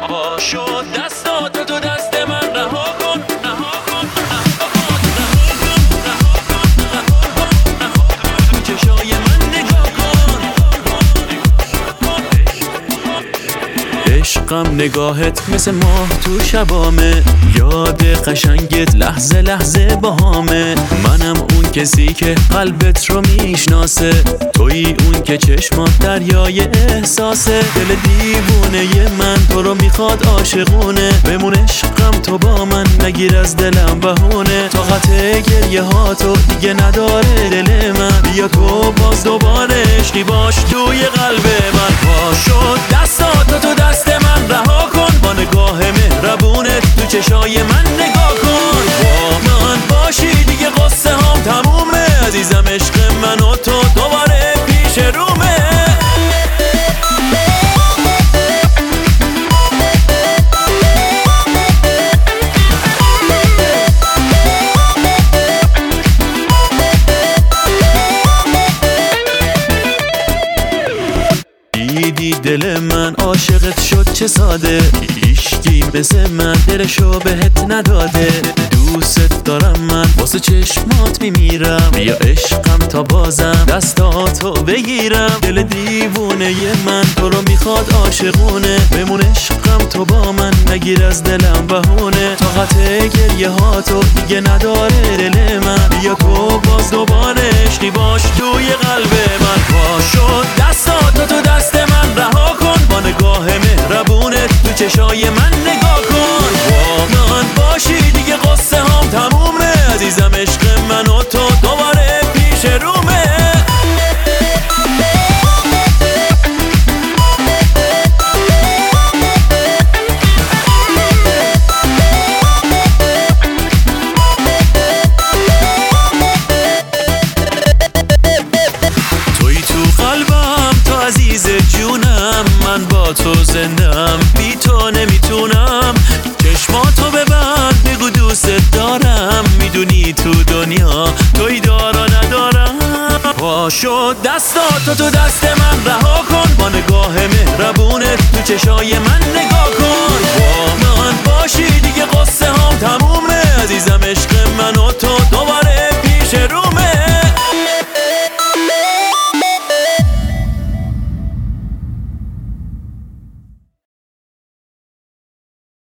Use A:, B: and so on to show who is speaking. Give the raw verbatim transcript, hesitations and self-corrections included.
A: پا شد دستاتو تو دست من رها کن رها کن تو چشای من نگاه کن عشقم نگاهت مثل ماه تو شبامه یاد قشنگت لحظه لحظه باهامه منم اون کسی که قلبت رو میشناسه تویی اون که چشمات دریای احساسه دل دیوونه من تو رو میخواد عاشقونه بمون عشقم تو با من نگیر از دلم بهونه طاقت گریه ها تو دیگه نداره دل من بیا تو باز دوباره عشقی باش توی قلب من پا شد دستاتو تو دست من رها کن با نگاه مهربونت تو چشای من نگاه کن با من باشی دیگه قصه هم تمومه عزیزم عشق من و تو دوباره پیش رومه دیدی دل من عاشقت شد چه ساده هیچکی مثل من دلشو بهت نداده دوست دارم من واسه چشمات میمیرم بیا عشقم تا بازم دستاتو بگیرم دل دیوونه من تو رو میخواد عاشقونه بمون عشقم تو با من نگیر از دلم بهونه طاقت گریه ها تو دیگه نداره دل من بیا تو باز دوباره عشقی باش توی قلب من پا شد دستاتو تو دست من رها کن با نگاه مهربونت تو چشای من نگاه کن با من باشی دیگه قصه هم تمومه عزیزم عشق من و تو دوباره پیش رومه توی تو قلبم تو عزیز جونم من با تو زندم بی تو نمیتونم چشماتو ببند بگو دوست دارم میدونی تو دنیا توی دارا ندارم پا شد دستاتو تو دست من رها کن با نگاه مهربونت تو چشای من نگاه کن با من باشی دیگه قصه هم تمومه عزیزم